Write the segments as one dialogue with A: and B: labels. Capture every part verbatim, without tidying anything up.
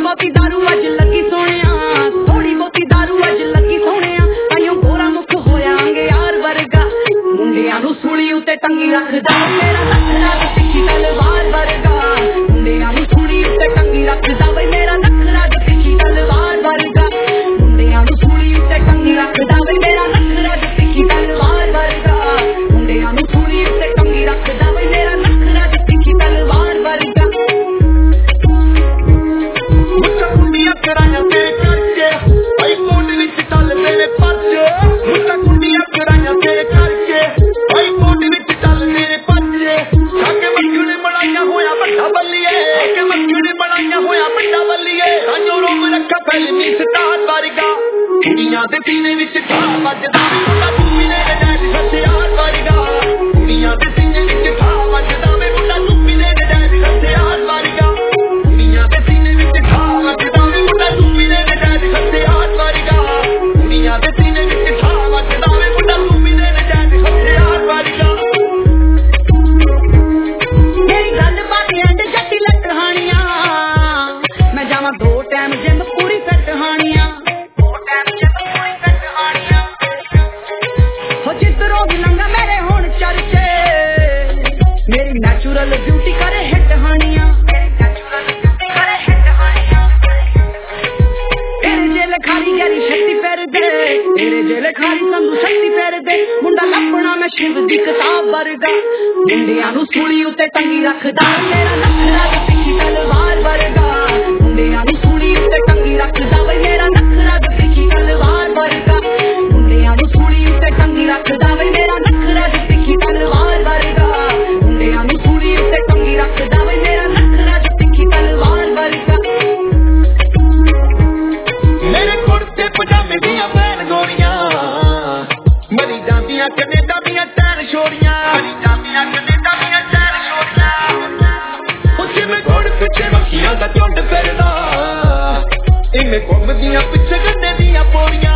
A: ਬਹੁਤੀ दारू अज लगी सोहणिया थोड़ी बहुती दारू अज लगी सोहणिया ताइयों गोरा मुख होयांगे यार वर्गा मुंडियां नूं सूली उत्ते टंगी रखदा मेरा नखरा ते तिखी तलवार वर्गा मुंडियां नूं सूली उत्ते टंगी रखदा वे मेरा नखरा ते तिखी तलवार वर्गा मुंडियां नूं सूली उत्ते टंगी रखदा वे मेरा नखरा ते तिखी तलवार वर्गा मुंडियां नूं सूली उत्ते टंगी रखदा वे मेरा नखरा ते तिखी तलवार वर्गा
B: मुट्ठा कुंडियां कराया तेरे करके आई कोट विच टल तेरे परचे मुट्ठा कुंडियां कराया तेरे करके आई कोट विच टल तेरे परचे आके मक्खी बनाया होया बड़ा बल्लीए आके मक्खी बनाया होया बड़ा बल्लीए राजो रोग रखा फिल्मी स्टार वर्गा कुड़ियां दे सीने विच ठा वजदा मुंडा चुम्मी ने डैड हथियार वर्गा कुड़ियां दे सीने विच ठा वजदा वे मुंडा चुम्मी ने डैड हथियार वर्गा कुड़ियां दे सीने विच ठा वजदा वे मुंडा चुम्मी ने डैड हथियार वर्गा कुड़ियां दे सीने विच ठा वजदा वे मुंडा चुम्मी ने डैड हथियार वर्गा
A: मेरी गल बात एंड जट्टी लट हानियां मैं जावां दो टाइम जिम पूरी फिट हानियां दो टाइम जिम पूरी फिट हानियां हो जिधरों भी लंघा मेरे होण चर्चे मेरी नेचुरल ब्यूटी करे हिट हानियां मेरी नेचुरल ब्यूटी करे हिट हानियां तेरे जेल खाली गरी शक्ति फेर दे तेरे जेल खाली संधू शक्ति फेर दे मुंडा लपना मैं शिव दी किताब वर्गा मुंडियां नूं सूली उत्ते टंगी रखदा मेरा नखरा ते तिखी तलवार वर्गा मुंडियां नूं सूली उत्ते टंगी रखदा वे मेरा नखरा ते तिखी तलवार वर्गा मुंडियां नूं सूली उत्ते टंगी रखदा वे मेरा नखरा ते तिखी तलवार वर्गा मुंडियां नूं सूली उत्ते टंगी रखदा वे मेरा नखरा ते तिखी तलवार वर्गा
B: मेरे कुर्ते पजामे दियां बैन गोरियां मरी जांदियां कनेडा दियां टैन छोड़ियां मरी जांदियां कनेडा दियां टैन छोड़ियां ओ जिवें घोड़ पिछे मक्खियां दा झुंड फिरदा इवें घुमदियां पिछे गन्ने दियां पौड़ियां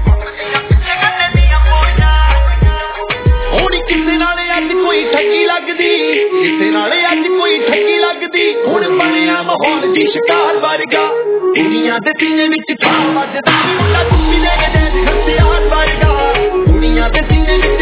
B: होनी किसे नाले अज कोई ठगी लगदी किसे नाले अज कोई ठगी लगदी हुण बनिया माहौल दी शिकार वर्गा कुड़ियां दे सीने विच ठा वजदा मुंडा चुम्मी ने डैड हथियार वर्गा कुड़ियां दे सीने विच